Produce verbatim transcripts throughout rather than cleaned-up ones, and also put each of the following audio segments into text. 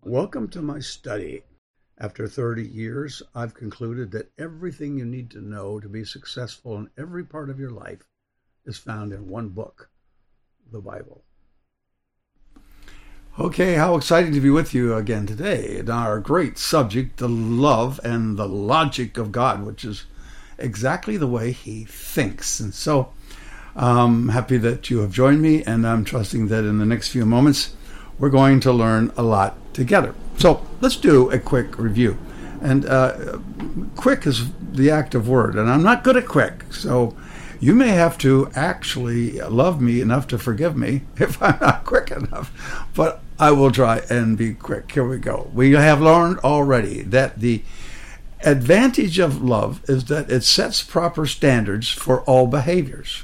Welcome to my study. After thirty years, I've concluded that everything you need to know to be successful in every part of your life is found in one book, the Bible. Okay, how exciting to be with you again today in our great subject, the love and the logic of God, which is exactly the way He thinks. And so I'm happy that you have joined me, and I'm trusting that in the next few moments we're going to learn a lot together. So let's do a quick review. And uh, quick is the active word, and I'm not good at quick. So you may have to actually love me enough to forgive me if I'm not quick enough. But I will try and be quick. Here we go. We have learned already that the advantage of love is that it sets proper standards for all behaviors.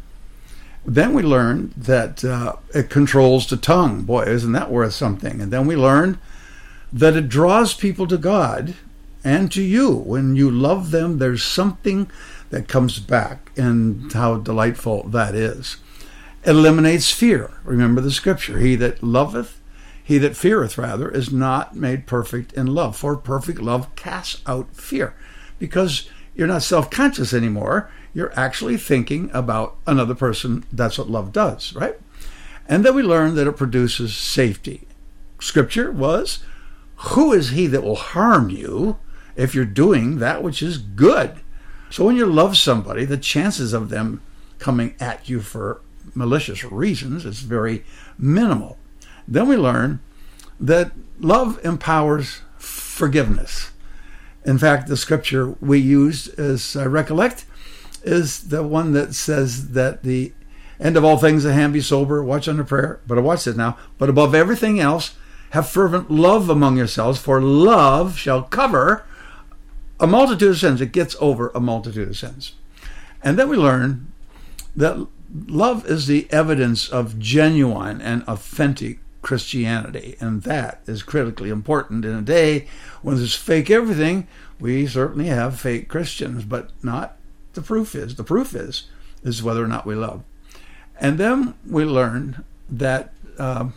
Then we learned that uh, it controls the tongue. Boy, isn't that worth something? And then we learned that it draws people to God and to you. When you love them, there's something that comes back, and how delightful that is. It eliminates fear. Remember the scripture, he that loveth, he that feareth rather, is not made perfect in love. For perfect love casts out fear, because you're not self-conscious anymore. You're actually thinking about another person. That's what love does, right? And then we learned that it produces safety. Scripture was, who is he that will harm you if you're doing that which is good? So when you love somebody, the chances of them coming at you for malicious reasons is very minimal. Then we learn that love empowers forgiveness. In fact, the scripture we used, as I recollect, is the one that says that the end of all things, a hand be sober, watch unto prayer. But watch this now. But above everything else, have fervent love among yourselves, for love shall cover a multitude of sins. It gets over a multitude of sins. And then we learn that love is the evidence of genuine and authentic Christianity. And that is critically important in a day when there's fake everything. We certainly have fake Christians, but not the proof is. The proof is, is whether or not we love. And then we learn that uh,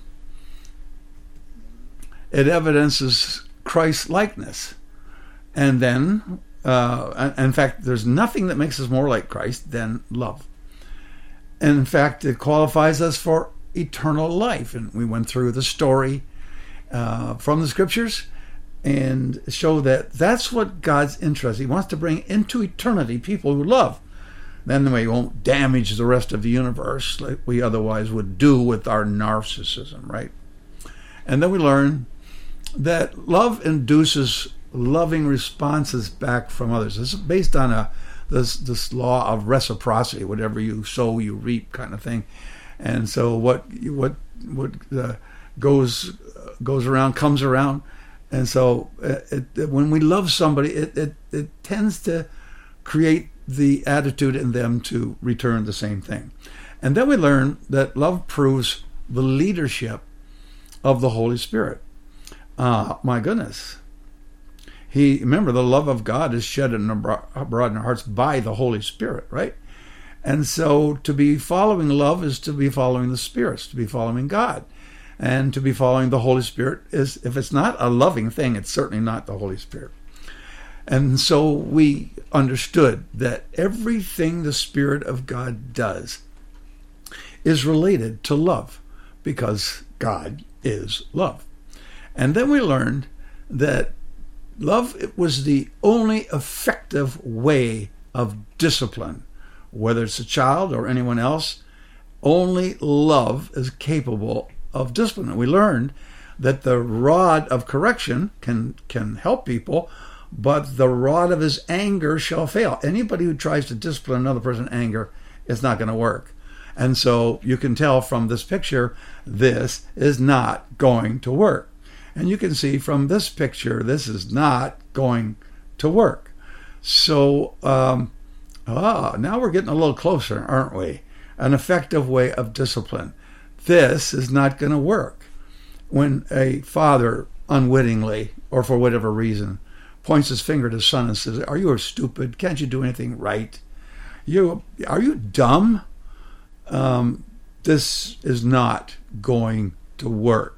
it evidences Christ-likeness. And then, uh, in fact, there's nothing that makes us more like Christ than love. And in fact, it qualifies us for eternal life. And we went through the story uh, from the scriptures and show that that's what God's interest. He wants to bring into eternity people who love. Then we won't damage the rest of the universe like we otherwise would do with our narcissism, right? And then we learn that love induces loving responses back from others. This is based on a this this law of reciprocity. Whatever you sow, you reap, kind of thing. And so what what what uh, goes goes around comes around. And so it, it, when we love somebody, it, it it tends to create the attitude in them to return the same thing. And then we learn that love proves the leadership of the Holy Spirit. Ah, my goodness. He, remember, the love of God is shed abroad in our hearts by the Holy Spirit, right? And so to be following love is to be following the spirits, to be following God. And to be following the Holy Spirit is, if it's not a loving thing, it's certainly not the Holy Spirit. And so we understood that everything the Spirit of God does is related to love, because God is love. And then we learned that love was the only effective way of discipline. Whether it's a child or anyone else, only love is capable of discipline. And we learned that the rod of correction can, can help people, but the rod of his anger shall fail. Anybody who tries to discipline another person in anger is not going to work. And so you can tell from this picture, this is not going to work. And you can see from this picture, this is not going to work. So, um, ah, now we're getting a little closer, aren't we? An effective way of discipline. This is not going to work. When a father unwittingly, or for whatever reason, points his finger at his son and says, "Are you stupid? Can't you do anything right? You are you dumb?" Um, this is not going to work.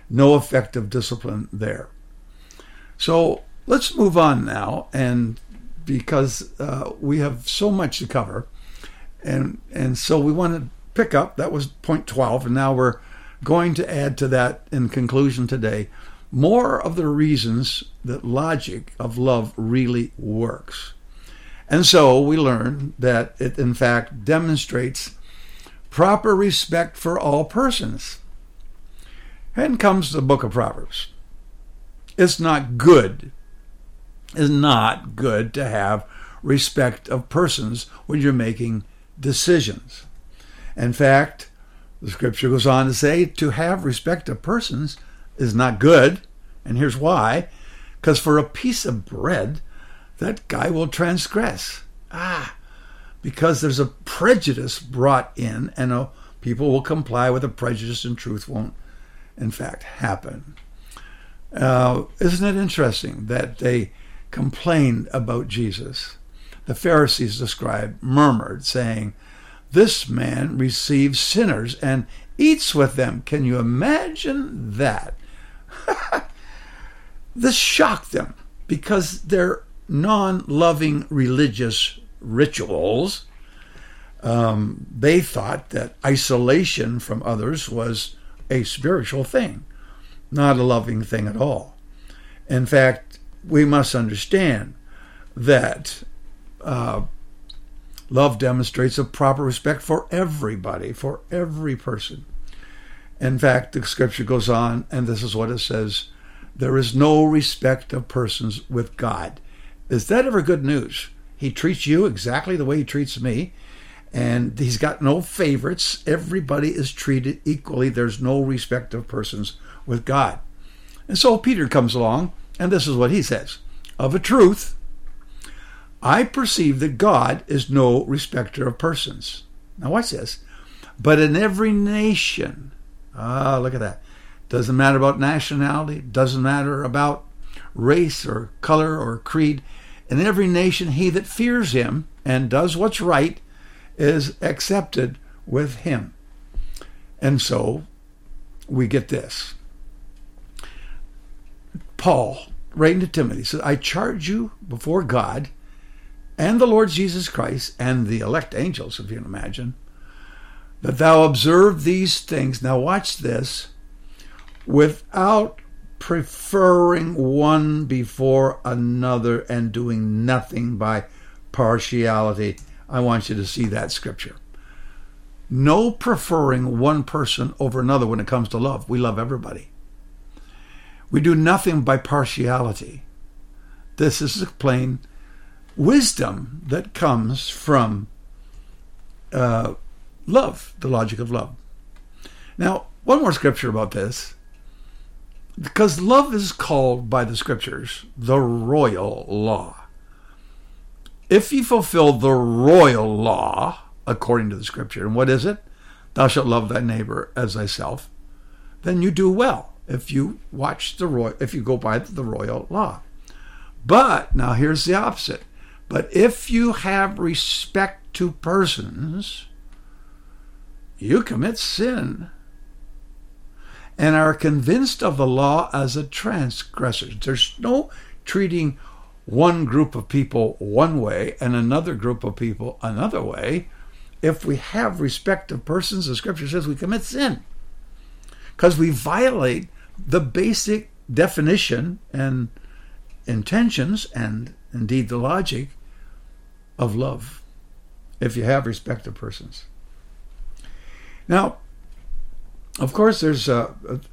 no effective discipline there. So let's move on now, and because uh, we have so much to cover, and and so we want to pick up. That was point twelve, and now we're going to add to that in conclusion today more of the reasons that logic of love really works. And so we learn that it in fact demonstrates proper respect for all persons. And comes the book of Proverbs. It's not good, it's not good to have respect of persons when you're making decisions. In fact, the scripture goes on to say to have respect of persons is not good. And here's why. Because for a piece of bread, that guy will transgress. Ah, because there's a prejudice brought in, and uh, people will comply with a prejudice, and truth won't, in fact, happen. Uh, isn't it interesting that they complained about Jesus? The Pharisees described, murmured, saying, "This man receives sinners and eats with them." Can you imagine that? This shocked them because their non-loving religious rituals, um, they thought that isolation from others was a spiritual thing, not a loving thing at all. In fact, we must understand that uh, love demonstrates a proper respect for everybody, for every person. In fact, the scripture goes on, and this is what it says: there is no respect of persons with God. Is that ever good news? He treats you exactly the way he treats me, and he's got no favorites. Everybody is treated equally. There's no respect of persons with God. And so Peter comes along, and this is what he says: of a truth, I perceive that God is no respecter of persons. Now watch this. But in every nation, ah, look at that. Doesn't matter about nationality, doesn't matter about race or color or creed. In every nation, he that fears him and does what's right is accepted with him. And so we get this. Paul, writing to Timothy, says, I charge you before God and the Lord Jesus Christ and the elect angels, if you can imagine, that thou observe these things. Now watch this. Without preferring one before another and doing nothing by partiality. I want you to see that scripture. No preferring one person over another when it comes to love. We love everybody. We do nothing by partiality. This is a plain wisdom that comes from uh, love, the logic of love. Now, one more scripture about this. Because love is called by the scriptures the royal law. If you fulfill the royal law, according to the scripture, and what is it? Thou shalt love thy neighbor as thyself. Then you do well if you watch the royal, if you go by the royal law. But, now here's the opposite. But if you have respect to persons, you commit sin and are convinced of the law as a transgressor. There's no treating one group of people one way and another group of people another way. If we have respect of persons, the scripture says we commit sin because we violate the basic definition and intentions and indeed the logic of love if you have respect of persons. Now, of course, there's uh,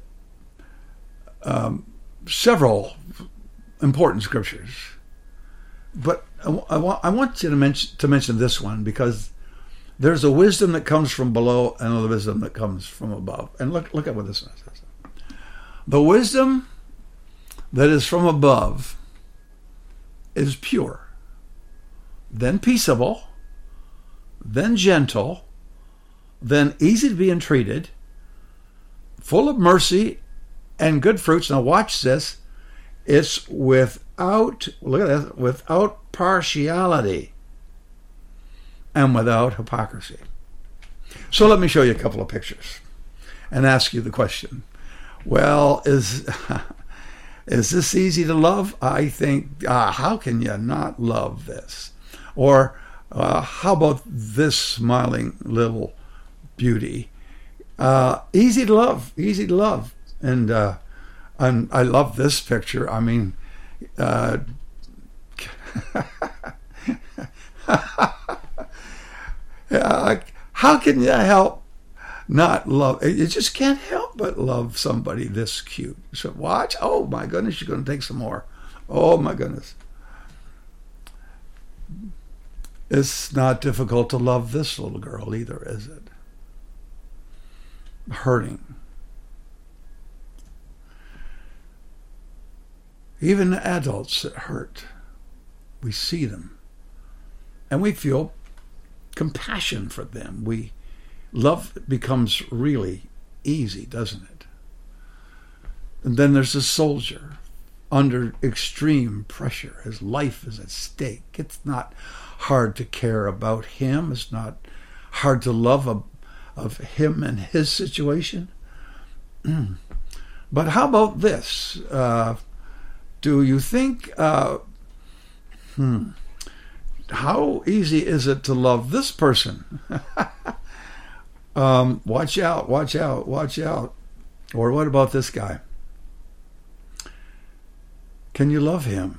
um, several important scriptures, but I, I, want, I want you to mention, to mention this one because there's a wisdom that comes from below and a wisdom that comes from above. And look, look at what this one says. The wisdom that is from above is pure, then peaceable, then gentle, then easy to be entreated, full of mercy and good fruits. Now watch this. It's without, look at that, without partiality and without hypocrisy. So let me show you a couple of pictures and ask you the question. Well, is is this easy to love? I think, uh, how can you not love this? Or uh, how about this smiling little beauty? Uh, easy to love, easy to love. And, uh, and I love this picture. I mean, uh, how can you help not love? You just can't help but love somebody this cute. So watch. Oh my goodness, you're going to take some more. Oh my goodness. It's not difficult to love this little girl either, is it? Hurting. Even the adults that hurt, we see them and we feel compassion for them. We love becomes really easy, doesn't it? And then there's a soldier under extreme pressure. His life is at stake. It's not hard to care about him. It's not hard to love of, of him and his situation. But how about this? Uh, do you think, uh, hmm, how easy is it to love this person? um, watch out, watch out, watch out. Or what about this guy? Can you love him?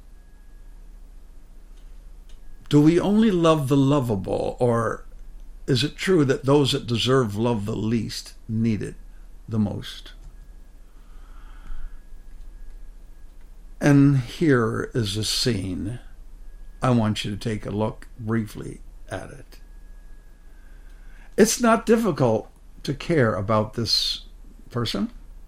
Do we only love the lovable, or is it true that those that deserve love the least need it the most? And here is a scene. I want you to take a look briefly at it. It's not difficult to care about this person.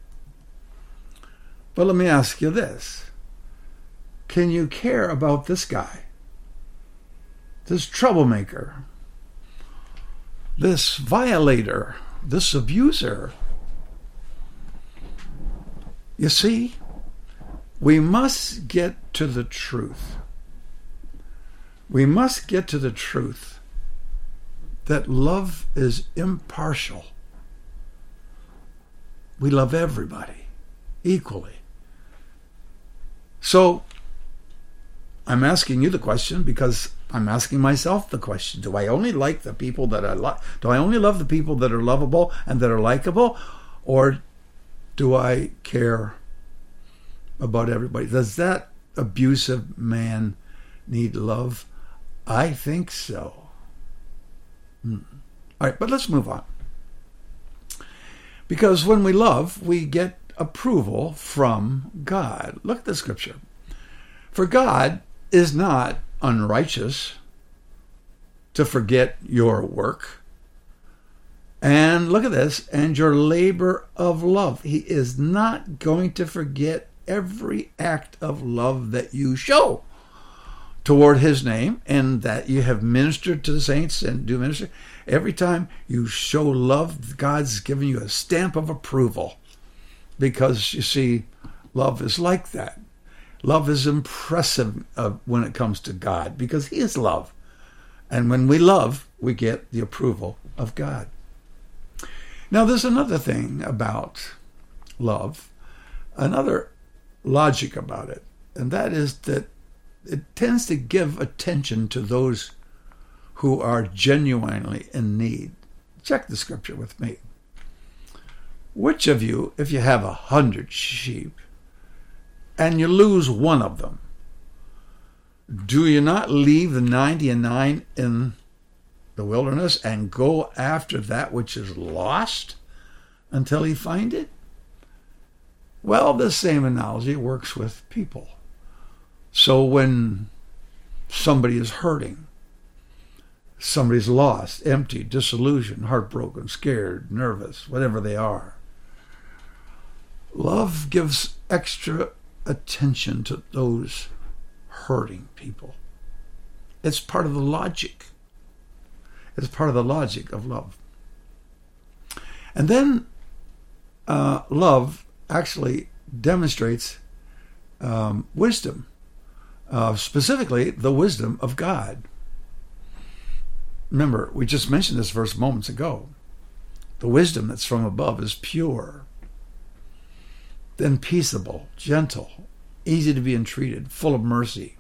But let me ask you this. Can you care about this guy? This troublemaker? This violator? This abuser? You see, we must get to the truth. We must get to the truth that love is impartial. We love everybody equally. So, I'm asking you the question because I'm asking myself the question. Do I only like the people that I like? Do I only love the people that are lovable and that are likable? Or do I care about everybody? Does that abusive man need love? I think so. Hmm. All right, but let's move on. Because when we love, we get approval from God. Look at the scripture. For God is not unrighteous to forget your work. And look at this, and your labor of love. He is not going to forget every act of love that you show toward his name and that you have ministered to the saints and do minister. Every time you show love, God's given you a stamp of approval because, you see, love is like that. Love is impressive uh, when it comes to God because he is love. And when we love, we get the approval of God. Now, there's another thing about love, another logic about it, and that is that it tends to give attention to those who are genuinely in need. Check the scripture with me. Which of you, if you have a hundred sheep and you lose one of them, do you not leave the ninety and nine in the wilderness and go after that which is lost until you find it? Well, the same analogy works with people. So when somebody is hurting, somebody's lost, empty, disillusioned, heartbroken, scared, nervous, whatever they are, love gives extra attention to those hurting people. It's part of the logic. It's part of the logic of love. And then uh, love actually demonstrates um, wisdom, uh, specifically the wisdom of God. Remember, we just mentioned this verse moments ago. The wisdom that's from above is pure. then peaceable, gentle, easy to be entreated, full of mercy,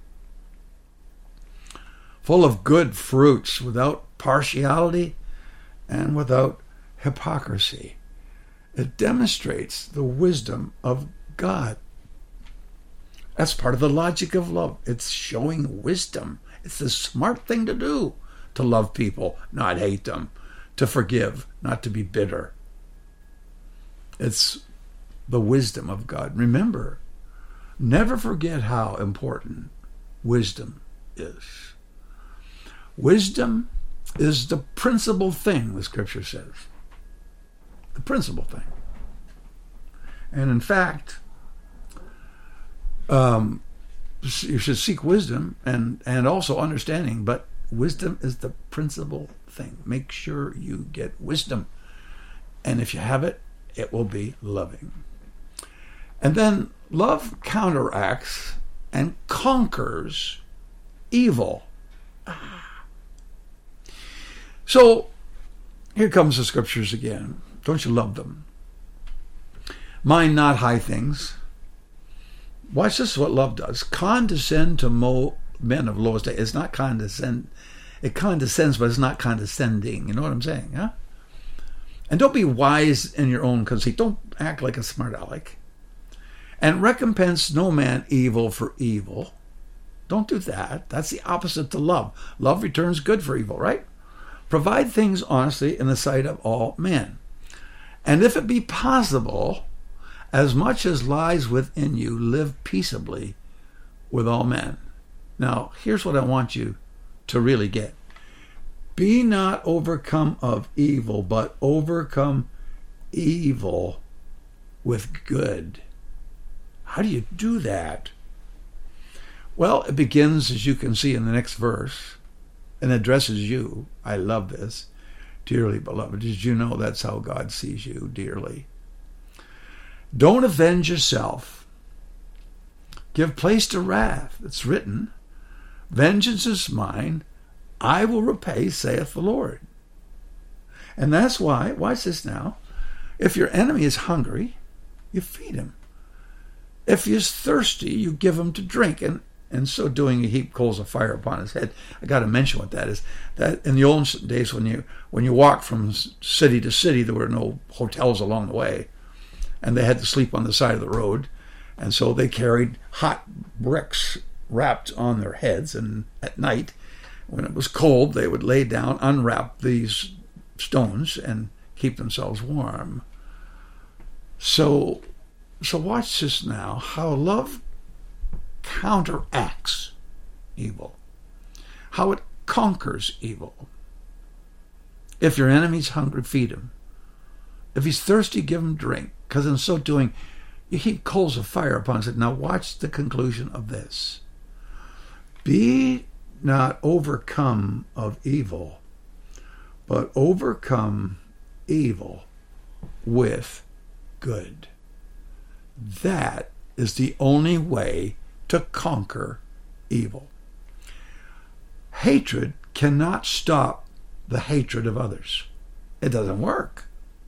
full of good fruits, without partiality and without hypocrisy. It demonstrates the wisdom of God. That's part of the logic of love. It's showing wisdom. It's the smart thing to do, to love people, not hate them, to forgive, not to be bitter. It's the wisdom of God. Remember, never forget how important wisdom is. Wisdom is the principal thing, the scripture says. The principal thing. And in fact, um, you should seek wisdom and, and also understanding, but wisdom is the principal thing. Make sure you get wisdom. And if you have it, it will be loving. And then love counteracts and conquers evil. So here comes the scriptures again. Don't you love them? Mind not high things. Watch this is what love does. Condescend to mo- men of low estate. It's not condescend. It condescends, but it's not condescending. You know what I'm saying? Huh? And don't be wise in your own conceit. Don't act like a smart aleck. And recompense no man evil for evil. Don't do that. That's the opposite to love. Love returns good for evil, right? Provide things honestly in the sight of all men. And if it be possible, as much as lies within you, live peaceably with all men. Now, here's what I want you to really get. Be not overcome of evil, but overcome evil with good. How do you do that? Well, it begins, as you can see in the next verse, and addresses you. I love this. Dearly beloved, did you know that's how God sees you, dearly? Don't avenge yourself. Give place to wrath. It's written, vengeance is mine, I will repay, saith the Lord. And that's why, watch this now, if your enemy is hungry, you feed him. If he is thirsty, you give him to drink, and in so doing you heap coals of fire upon his head. I got to mention what that is. That in the old days, when you when you walked from city to city, there were no hotels along the way, and they had to sleep on the side of the road, and so they carried hot bricks wrapped on their heads, and at night, when it was cold, they would lay down, unwrap these stones, and keep themselves warm. So, so watch this now, how love counteracts evil, how it conquers evil. If your enemy's hungry, feed him. If he's thirsty, give him drink, because in so doing, you heap coals of fire upon his head. Now watch the conclusion of this. Be not overcome of evil, but overcome evil with good. That is the only way to conquer evil. Hatred cannot stop the hatred of others. It doesn't work.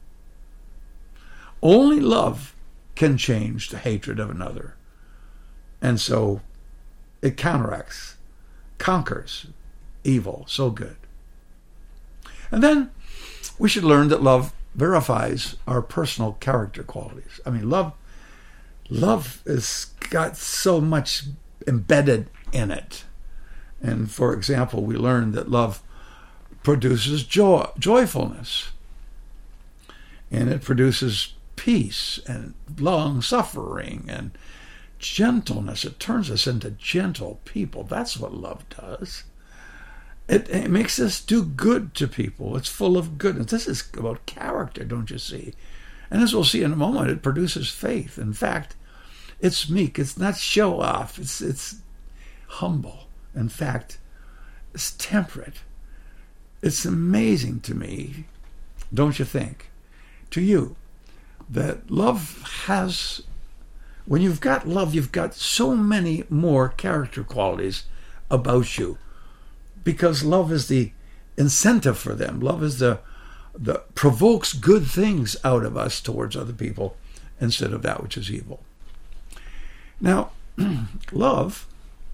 Only love can change the hatred of another. And so it counteracts, conquers evil so good. And then we should learn that love verifies our personal character qualities. I mean, love Love has got so much embedded in it. And for example, we learned that love produces joy, joyfulness. And it produces peace and long suffering and gentleness. It turns us into gentle people. That's what love does. It, it makes us do good to people. It's full of goodness. This is about character, don't you see? And as we'll see in a moment, it produces faith. In fact, it's meek. It's not show off. It's it's humble. In fact, it's temperate. It's amazing to me, don't you think, to you, that love has, when you've got love, you've got so many more character qualities about you, because love is the incentive for them. Love is the the provokes good things out of us towards other people, instead of that which is evil. Now, love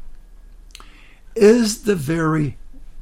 is the very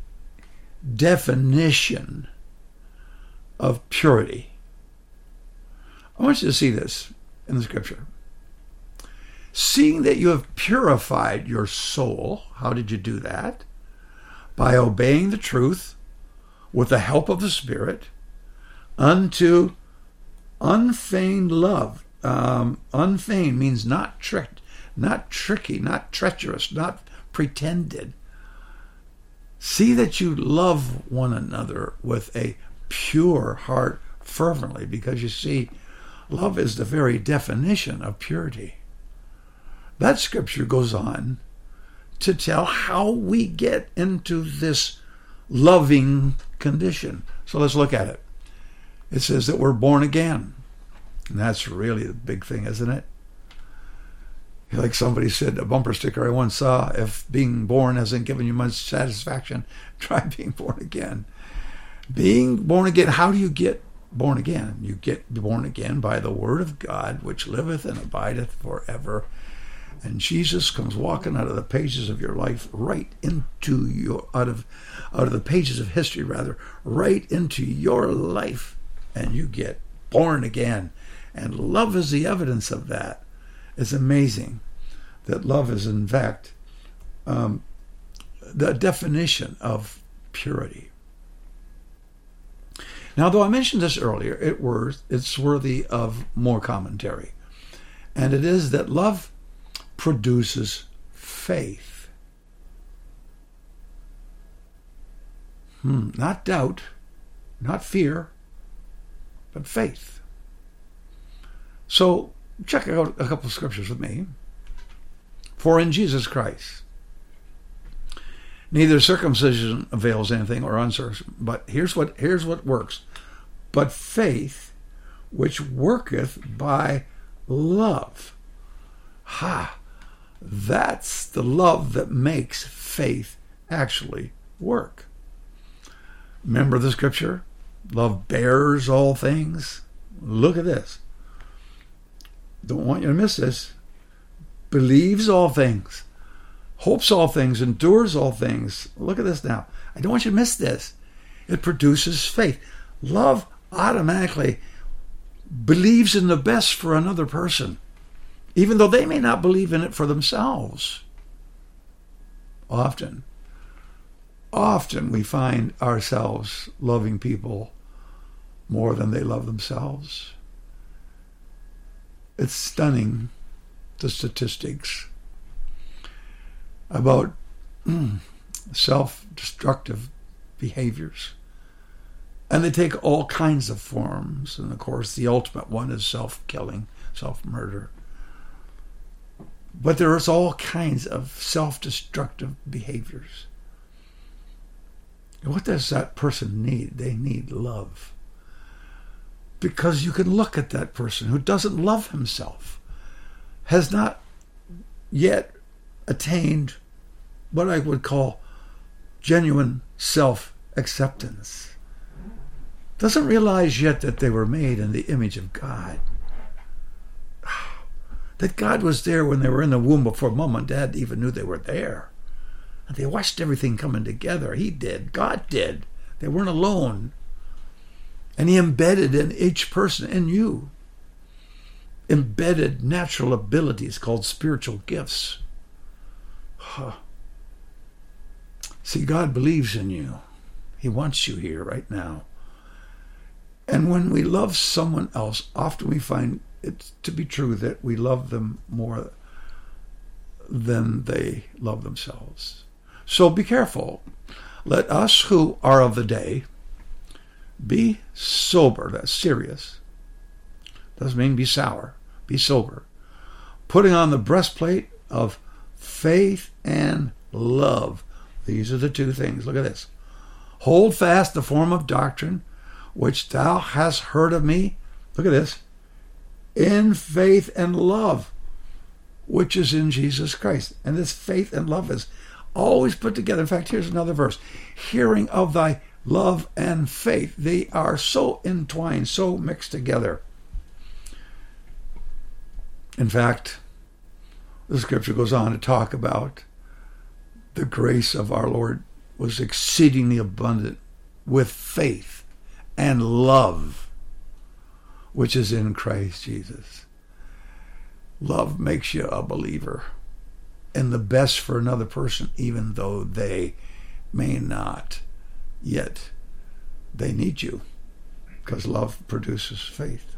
definition of purity. I want you to see this in the scripture. Seeing that you have purified your soul, how did you do that? By obeying the truth with the help of the Spirit unto unfeigned love. Um, unfeigned means not tricked, not tricky, not treacherous, not pretended. See that you love one another with a pure heart fervently, because you see, love is the very definition of purity. That scripture goes on to tell how we get into this loving condition. So let's look at it. It says that we're born again. And that's really the big thing, isn't it? Like somebody said, a bumper sticker I once saw, if being born hasn't given you much satisfaction, try being born again. Being born again, how do you get born again? You get born again by the word of God, which liveth and abideth forever. And Jesus comes walking out of the pages of your life, right into your, out of, out of the pages of history, rather, right into your life, and you get born again. And love is the evidence of that. It's amazing that love is, in fact, um, the definition of purity. Now, though I mentioned this earlier, it was, it's worthy of more commentary. And it is that love produces faith. Hmm, not doubt, not fear, but faith. So, check out a couple of scriptures with me. For in Jesus Christ, neither circumcision avails anything or uncircumcision, but here's what here's what works. But faith, which worketh by love. Ha! That's the love that makes faith actually work. Remember the scripture? Love bears all things. Look at this. Don't want you to miss this. Believes all things, hopes all things, endures all things. Look at this now. I don't want you to miss this. It produces faith. Love automatically believes in the best for another person, even though they may not believe in it for themselves. Often, often we find ourselves loving people more than they love themselves. It's stunning, the statistics about mm, self-destructive behaviors. And they take all kinds of forms. And of course, the ultimate one is self-killing, self-murder. But there's all kinds of self-destructive behaviors. And what does that person need? They need love. Because you can look at that person who doesn't love himself, has not yet attained what I would call genuine self-acceptance. Doesn't realize yet that they were made in the image of God. That God was there when they were in the womb before mom and dad even knew they were there. And they watched everything coming together. He did. God did. They weren't alone. And he embedded in each person, in you, embedded natural abilities called spiritual gifts. Huh. See, God believes in you. He wants you here right now. And when we love someone else, often we find it to be true that we love them more than they love themselves. So be careful. Let us who are of the day be sober. That's serious. Doesn't mean be sour. Be sober. Putting on the breastplate of faith and love. These are the two things. Look at this. Hold fast the form of doctrine which thou hast heard of me. Look at this. In faith and love, which is in Jesus Christ. And this faith and love is always put together. In fact, here's another verse. Hearing of thy love and faith. They are so entwined, so mixed together. In fact, the scripture goes on to talk about the grace of our Lord was exceedingly abundant with faith and love, which is in Christ Jesus. Love makes you a believer and the best for another person, even though they may not. Yet they need you, because love produces faith.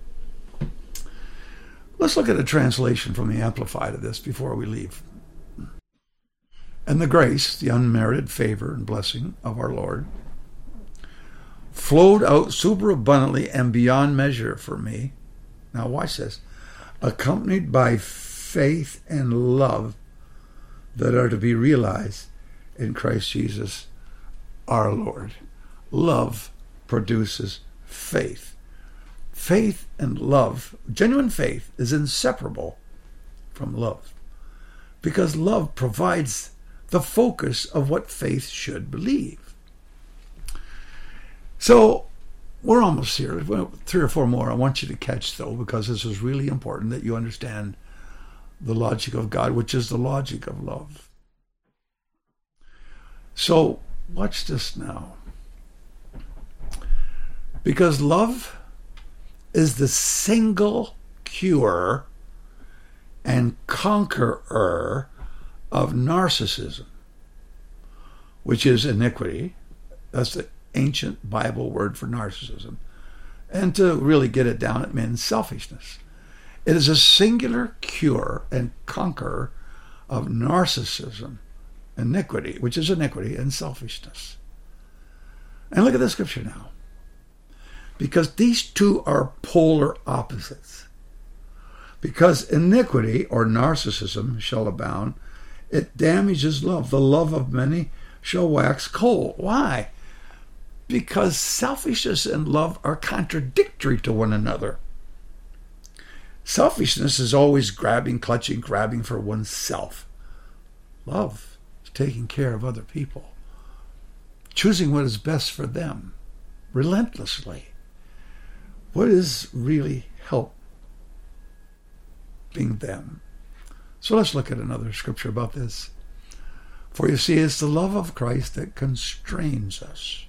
Let's look at a translation from the Amplified of this before we leave. And the grace, the unmerited favor and blessing of our Lord, flowed out superabundantly and beyond measure for me. Now watch this. Accompanied by faith and love that are to be realized in Christ Jesus our Lord. Love produces faith. Faith and love, genuine faith, is inseparable from love, because love provides the focus of what faith should believe. So we're almost here. Three or four more I want you to catch, though, because this is really important that you understand the logic of God, which is the logic of love. So watch this now. Because love is the single cure and conqueror of narcissism, which is iniquity. That's the ancient Bible word for narcissism. And to really get it down, it means selfishness. It is a singular cure and conqueror of narcissism, iniquity, which is iniquity and selfishness. And look at the scripture now. Because these two are polar opposites. Because iniquity or narcissism shall abound, it damages love. The love of many shall wax cold. Why? Because selfishness and love are contradictory to one another. Selfishness is always grabbing, clutching, grabbing for oneself. Love is taking care of other people, choosing what is best for them, relentlessly. What is really helping them? So let's look at another scripture about this. For you see, it's the love of Christ that constrains us.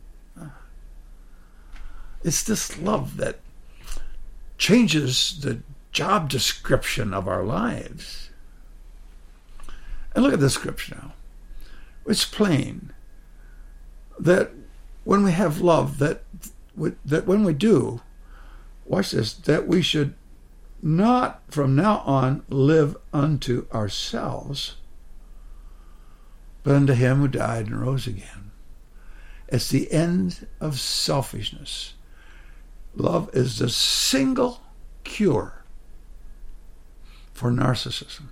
It's this love that changes the job description of our lives. And look at this scripture now. It's plain that when we have love, that that when we do, watch this, that we should not from now on live unto ourselves, but unto him who died and rose again. It's the end of selfishness. Love is the single cure for narcissism.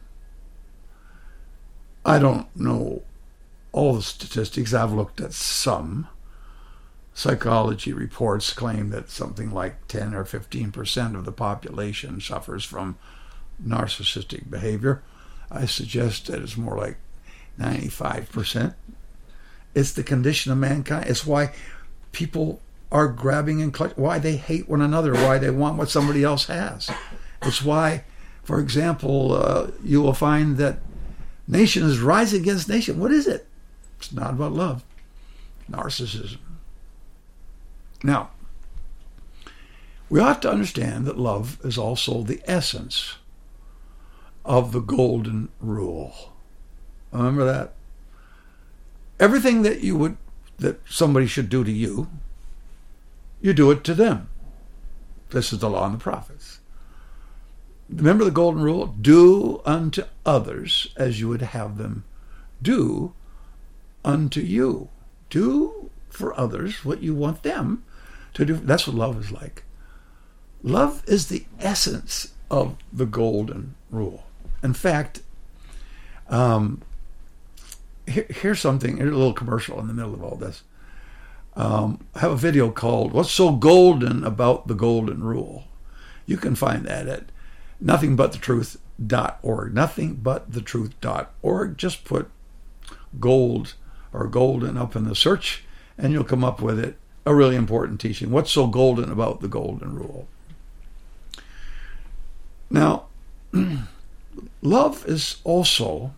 I don't know all the statistics. I've looked at some. Psychology reports claim that something like ten or fifteen percent of the population suffers from narcissistic behavior. I suggest that it's more like ninety-five percent. It's the condition of mankind. It's why people are grabbing and clutching, why they hate one another, why they want what somebody else has. It's why, for example, uh, you will find that nation is rising against nation. What is it? It's not about love. Narcissism. Now, we ought to understand that love is also the essence of the golden rule. Remember that? Everything that you would, that somebody should do to you, you do it to them. This is the law and the prophets. Remember the golden rule? Do unto others as you would have them do unto you. Do for others what you want them to do. That's what love is like. Love is the essence of the golden rule. In fact, um, here, here's something, here's a little commercial in the middle of all this. Um, I have a video called What's So Golden About the Golden Rule? You can find that at nothing but the truth dot org. nothing but the truth dot org. Just put gold or golden up in the search and you'll come up with it. A really important teaching. What's so golden about the golden rule? Now, love is also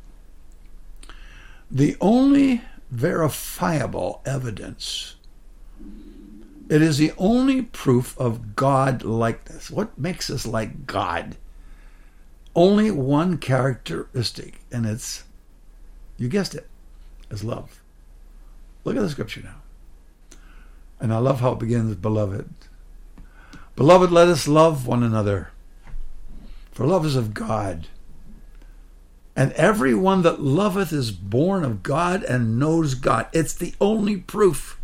the only verifiable evidence. It is the only proof of God-likeness. What makes us like God? Only one characteristic, and it's, you guessed it, is love. Look at the scripture now. And I love how it begins, beloved. Beloved, let us love one another, for love is of God. And every one that loveth is born of God and knows God. It's the only proof.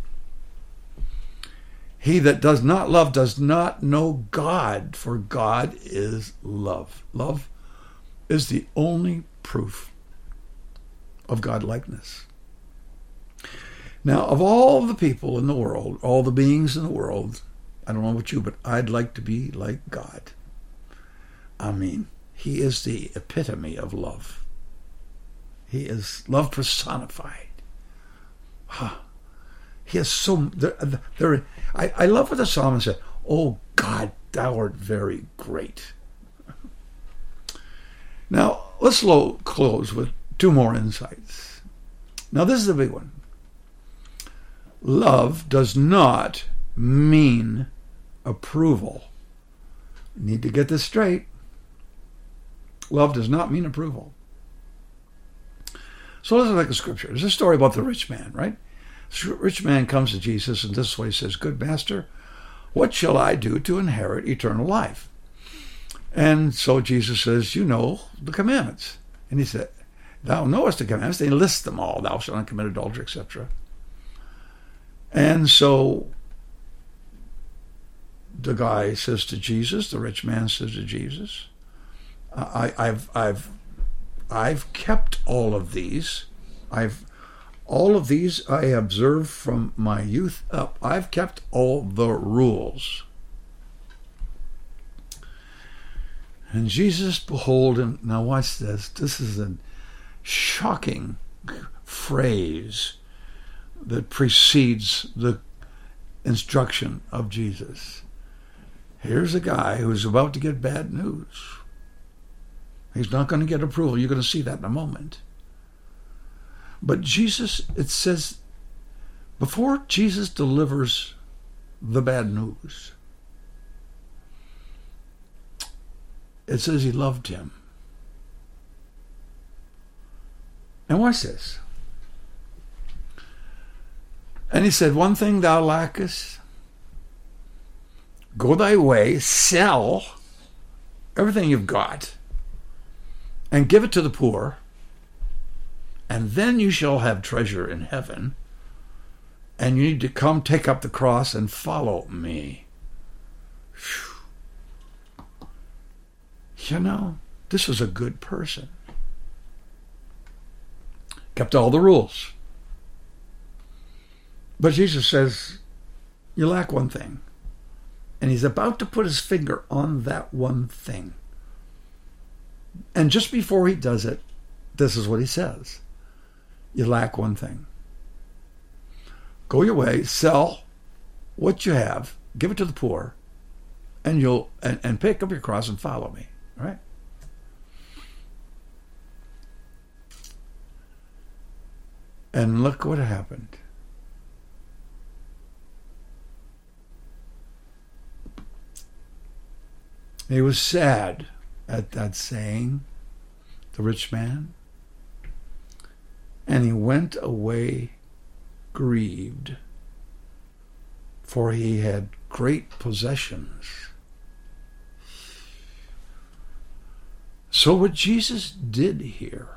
He that does not love does not know God, for God is love. Love is the only proof of God-likeness. Now, of all the people in the world, all the beings in the world, I don't know about you, but I'd like to be like God. I mean, he is the epitome of love. He is love personified. Huh. He is so, there, there, I, I love what the psalmist said, "Oh God, thou art very great." Now, let's low, close with two more insights. Now, this is a big one. Love does not mean approval. You need to get this straight. Love does not mean approval. So let's look at the scripture. There's a story about the rich man, right? The rich man comes to Jesus, and this way says, "Good master, what shall I do to inherit eternal life?" And so Jesus says, "You know the commandments." And he said, "Thou knowest the commandments." They list them all. "Thou shalt not commit adultery," et cetera. And so the guy says to Jesus, the rich man says to Jesus, I, I've, I've, I've kept all of these. I've, all of these I observed from my youth up. I've kept all the rules. And Jesus, behold him. Now watch this. This is a shocking phrase that precedes the instruction of Jesus. Here's a guy who's about to get bad news. He's not going to get approval. You're going to see that in a moment. But Jesus, it says, before Jesus delivers the bad news, it says he loved him. And watch this. And he said, "One thing thou lackest, go thy way, sell everything you've got, and give it to the poor, and then you shall have treasure in heaven, and you need to come take up the cross and follow me." Whew. You know, this was a good person. Kept all the rules. But Jesus says, you lack one thing. And he's about to put his finger on that one thing. And just before he does it, this is what he says. You lack one thing. Go your way, sell what you have, give it to the poor, and you'll and, and pick up your cross and follow me. All right? And look what happened. He was sad at that saying, the rich man, and he went away grieved, for he had great possessions. So what Jesus did here,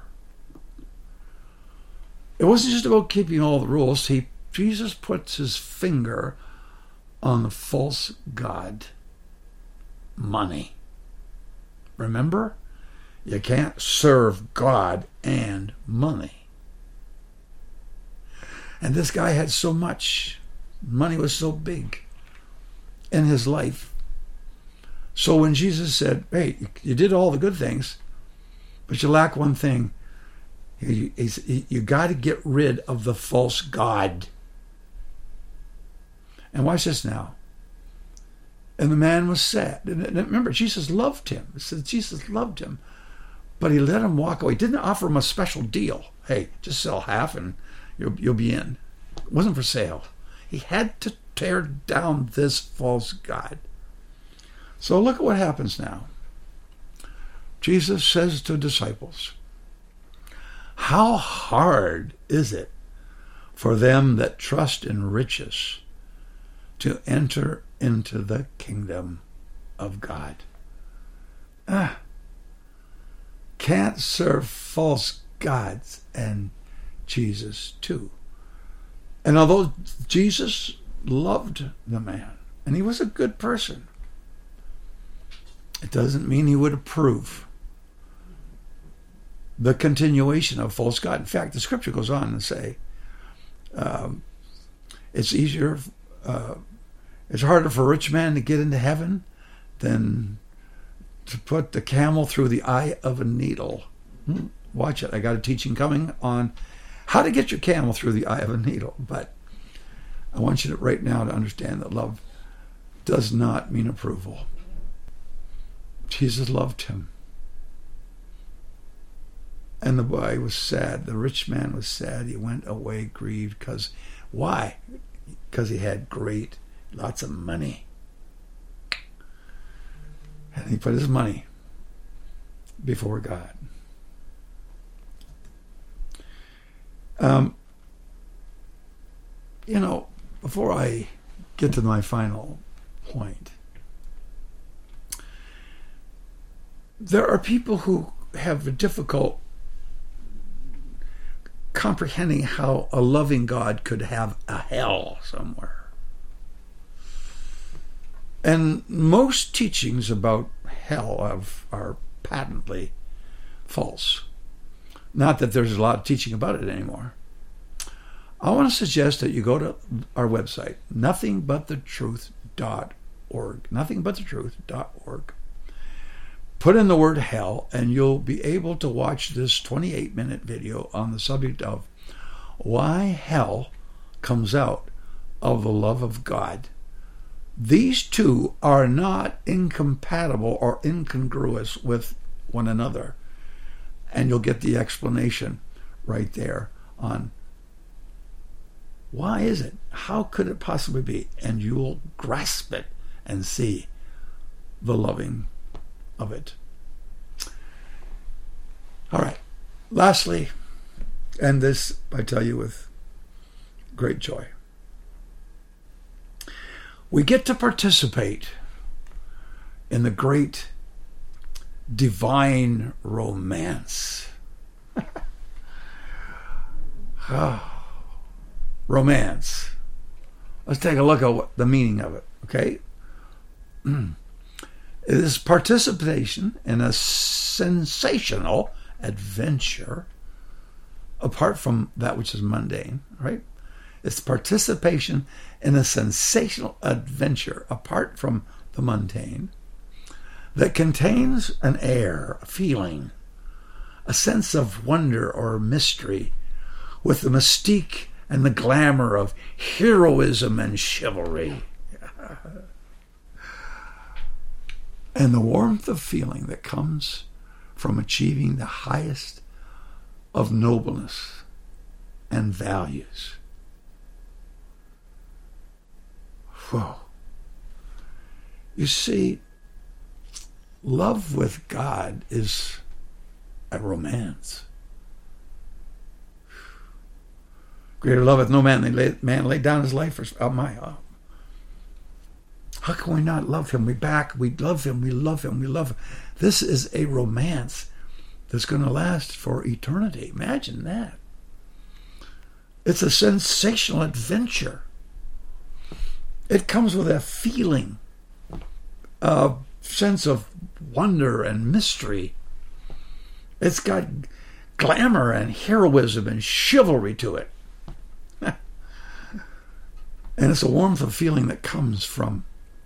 it wasn't just about keeping all the rules. He, Jesus puts his finger on the false god, money. Remember? You can't serve God and money. And this guy had so much. Money was so big in his life. So when Jesus said, "Hey, you did all the good things, but you lack one thing. You, you got to get rid of the false god." And watch this now. And the man was sad. And remember, Jesus loved him. It says Jesus loved him. But he let him walk away. He didn't offer him a special deal. Hey, just sell half and you'll, you'll be in. It wasn't for sale. He had to tear down this false god. So look at what happens now. Jesus says to disciples, how hard is it for them that trust in riches to enter into the kingdom of God? Ah, can't serve false gods and Jesus too. And although Jesus loved the man, and he was a good person, it doesn't mean he would approve the continuation of false god. In fact, the scripture goes on to say, um, it's easier, uh, it's harder for a rich man to get into heaven than to put the camel through the eye of a needle. Hmm. Watch it. I got a teaching coming on how to get your camel through the eye of a needle. But I want you to right now to understand that love does not mean approval. Jesus loved him. And the boy was sad. The rich man was sad. He went away grieved because, why? Because he had great, lots of money. And he put his money before God. Um, you know, before I get to my final point, there are people who have a difficult comprehending how a loving God could have a hell somewhere. And most teachings about hell have, are patently false. Not that there's a lot of teaching about it anymore. I want to suggest that you go to our website, nothing but the truth dot org, nothing but the truth dot org. Put in the word hell, and you'll be able to watch this twenty-eight minute video on the subject of why hell comes out of the love of God. These two are not incompatible or incongruous with one another. And you'll get the explanation right there on why is it? How could it possibly be? And you'll grasp it and see the loving of it. All right. Lastly, and this I tell you with great joy, we get to participate in the great divine romance. Oh, romance. Let's take a look at what the meaning of it, okay? It is participation in a sensational adventure apart from that which is mundane, right? It's participation in a sensational adventure apart from the mundane that contains an air, a feeling, a sense of wonder or mystery with the mystique and the glamour of heroism and chivalry. And the warmth of feeling that comes from achieving the highest of nobleness and values. Whoa. You see, love with God is a romance. Greater loveth no man than lay, man laid down his life for oh my. Oh. How can we not love him? We back, we love him, we love him, we love him. This is a romance that's going to last for eternity. Imagine that. It's a sensational adventure. It comes with a feeling, a sense of wonder and mystery. It's got glamour and heroism and chivalry to it. And it's a warmth of feeling that comes from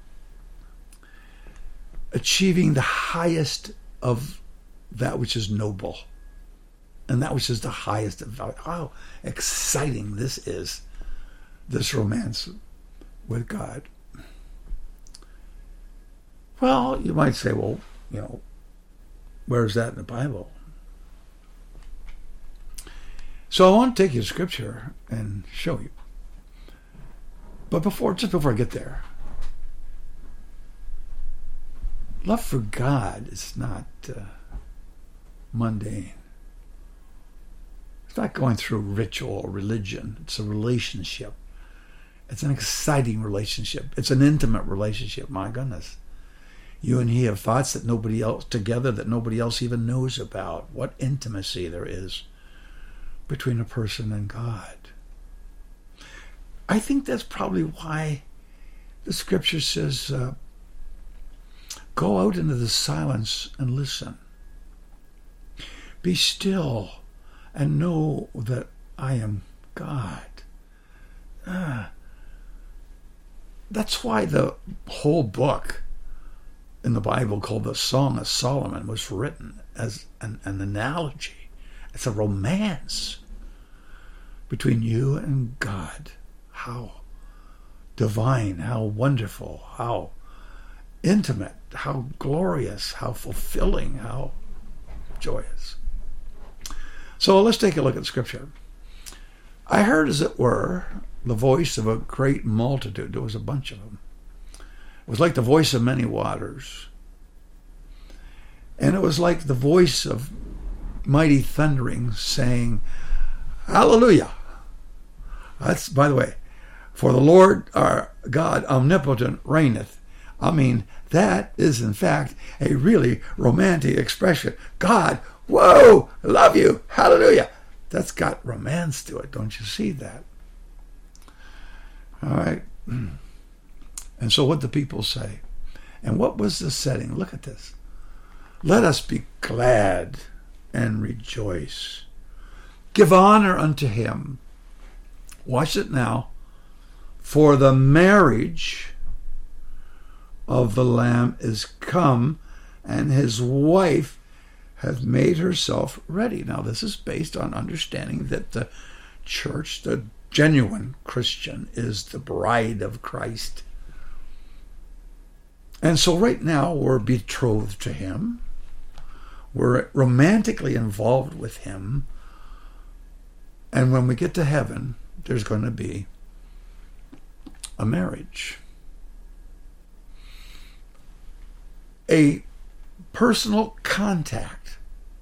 achieving the highest of that which is noble and that which is the highest of value. How exciting this is, this romance with God. Well, you might say, well, you know, where's that in the Bible? So I want to take you to Scripture and show you. But before, just before I get there, love for God is not uh, mundane. It's not going through ritual or religion. It's a relationship. It's an exciting relationship. It's an intimate relationship. My goodness. You and he have thoughts that nobody else, together, that nobody else even knows about. What intimacy there is between a person and God. I think that's probably why the Scripture says, uh, go out into the silence and listen. Be still and know that I am God. Ah, that's why the whole book in the Bible called the Song of Solomon was written as an, an analogy. It's a romance between you and God. How divine, how wonderful, how intimate, how glorious, how fulfilling, how joyous. So let's take a look at Scripture. I heard, as it were, the voice of a great multitude. There was a bunch of them. It was like the voice of many waters. And it was like the voice of mighty thundering saying, Hallelujah. That's, by the way, for the Lord our God omnipotent reigneth. I mean, that is in fact a really romantic expression. God, whoa, love you, hallelujah. That's got romance to it. Don't you see that? All right. And so what the people say? And what was the setting? Look at this. Let us be glad and rejoice. Give honor unto him. Watch it now. For the marriage of the Lamb is come, and his wife hath made herself ready. Now, this is based on understanding that the church, the genuine Christian, is the bride of Christ. And so right now we're betrothed to him. We're romantically involved with him. And when we get to heaven, there's going to be a marriage. A personal contact.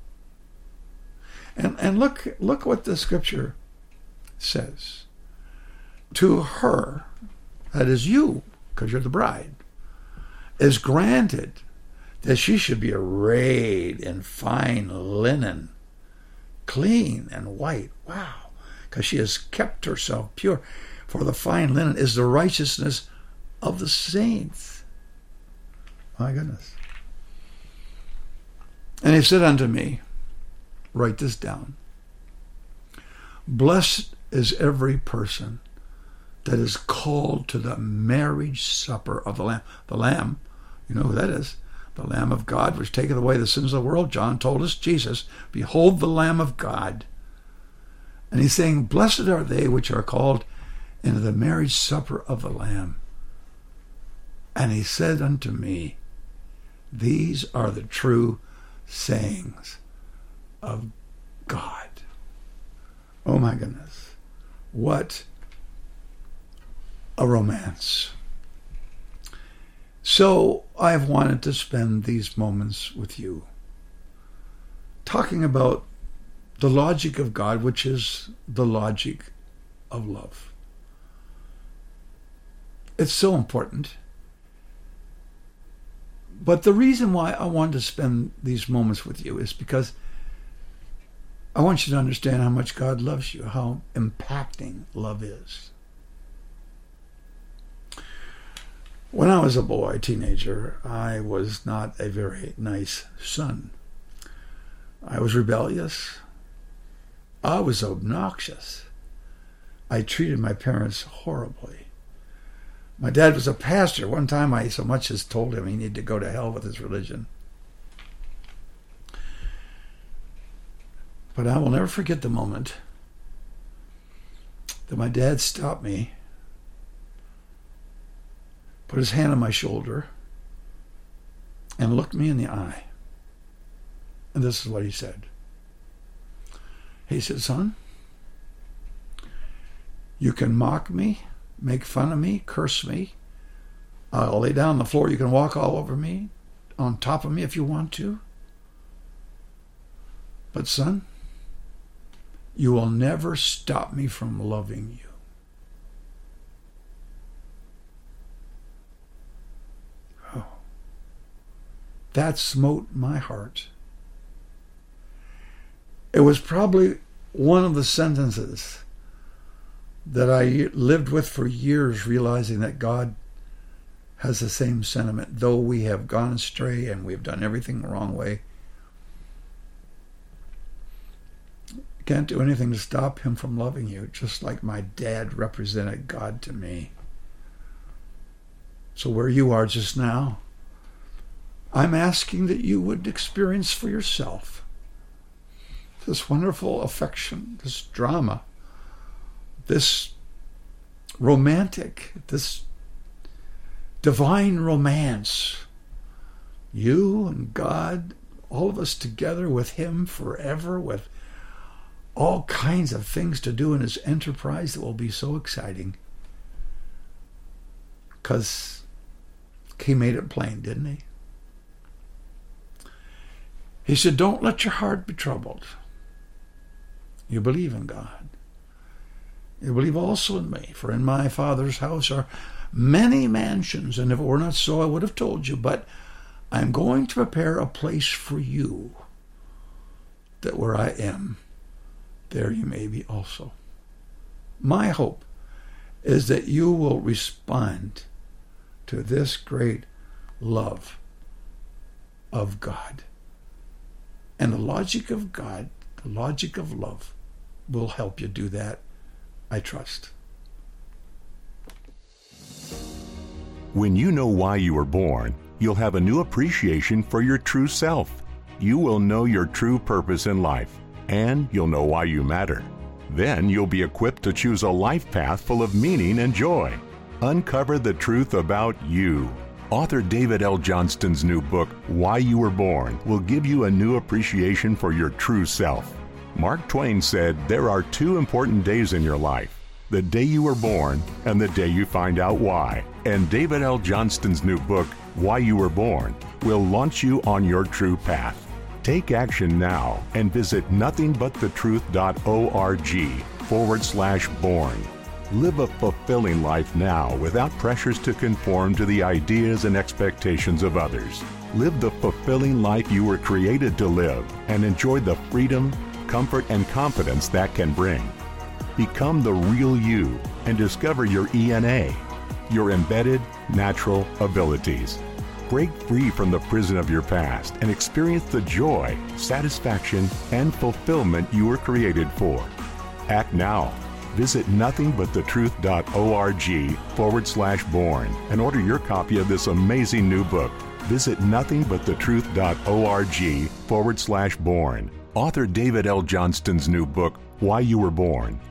And and look look what the Scripture says. To her, that is you, because you're the bride, is granted that she should be arrayed in fine linen, clean and white. Wow. Because she has kept herself pure. For the fine linen is the righteousness of the saints. My goodness. And he said unto me, write this down. Blessed is every person that is called to the marriage supper of the Lamb. The Lamb, you know who that is? The Lamb of God, which taketh away the sins of the world. John told us, Jesus, behold the Lamb of God. And he's saying, blessed are they which are called into the marriage supper of the Lamb. And he said unto me, these are the true sayings of God. Oh my goodness. What a romance. So I've wanted to spend these moments with you talking about the logic of God, which is the logic of love. It's so important. But the reason why I wanted to spend these moments with you is because I want you to understand how much God loves you, how impacting love is. When I was a boy, teenager, I was not a very nice son. I was rebellious. I was obnoxious. I treated my parents horribly. My dad was a pastor. One time I so much as told him he needed to go to hell with his religion. But I will never forget the moment that my dad stopped me, put his hand on my shoulder, and looked me in the eye. And this is what he said. He said, son, you can mock me, make fun of me, curse me. I'll lay down on the floor. You can walk all over me, on top of me if you want to. But son, you will never stop me from loving you. Oh, that smote my heart. It was probably one of the sentences that I lived with for years, realizing that God has the same sentiment. Though we have gone astray and we've done everything the wrong way, you can't do anything to stop him from loving you, just like my dad represented God to me. So where you are just now, I'm asking that you would experience for yourself this wonderful affection, this drama, this romantic, this divine romance. You and God, all of us together with him forever, with all kinds of things to do in his enterprise that will be so exciting. Because he made it plain, didn't he? He said, don't let your heart be troubled. You believe in God. You believe also in me. For in my Father's house are many mansions, and if it were not so, I would have told you. But I'm going to prepare a place for you, that where I am, there you may be also. My hope is that you will respond to this great love of God. And the logic of God, the logic of love, will help you do that, I trust. When you know why you were born, you'll have a new appreciation for your true self. You will know your true purpose in life, and you'll know why you matter. Then you'll be equipped to choose a life path full of meaning and joy. Uncover the truth about you. Author David L. Johnston's new book, Why You Were Born, will give you a new appreciation for your true self. Mark Twain said there are two important days in your life, the day you were born and the day you find out why. And David L. Johnston's new book, Why You Were Born, will launch you on your true path. Take action now and visit nothingbuttetruth.org forward slash born. Live a fulfilling life now without pressures to conform to the ideas and expectations of others. Live the fulfilling life you were created to live and enjoy the freedom, comfort, and confidence that can bring. Become the real you and discover your E N A, your embedded natural abilities. Break free from the prison of your past and experience the joy, satisfaction, and fulfillment you were created for. Act now. Visit nothingbuttetruth.org forward slash born and order your copy of this amazing new book. Visit nothingbuttetruth.org forward slash born. Author David L. Johnston's new book, Why You Were Born,